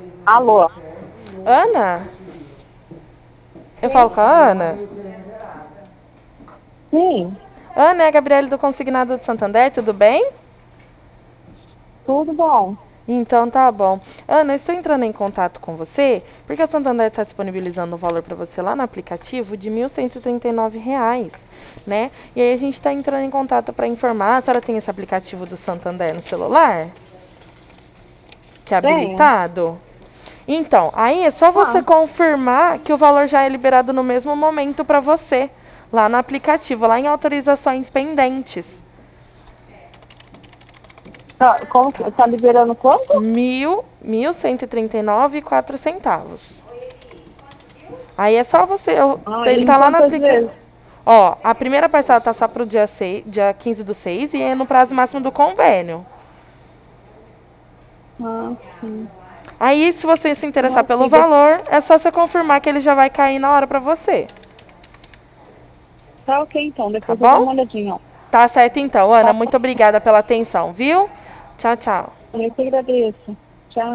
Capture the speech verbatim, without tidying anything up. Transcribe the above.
Alô? Ana? Eu falo com a Ana? Sim, Ana, é a Gabriele do Consignado do Santander, tudo bem? tudo bom. Então tá bom. Ana, eu estou entrando em contato com você porque a Santander está disponibilizando o valor para você lá no aplicativo de mil cento e trinta e nove reais, né? E aí a gente está entrando em contato para informar. A senhora tem esse aplicativo do Santander no celular? Que é Tenho. habilitado? Então, aí é só você Ah, confirmar que o valor já é liberado no mesmo momento para você, lá no aplicativo, lá em autorizações pendentes. tá, como que tá liberando quanto? Mil, mil cento e trinta e nove e quatro centavos. Aí é só você, eu- Ah, e ele em tá lá no quantas aplicativo. vezes? Ó, a primeira parcela tá só pro dia seis, dia quinze do seis e é no prazo máximo do convênio. Ah, sim. Aí, se você se interessar Não, pelo sim, de- valor, é só você confirmar que ele já vai cair na hora pra você. tá ok então, Tá depois eu dou bom? uma olhadinha. Ó. Tá certo então, Ana. Tá, Muito obrigada pela atenção, viu? Tchau, tchau. eu que agradeço.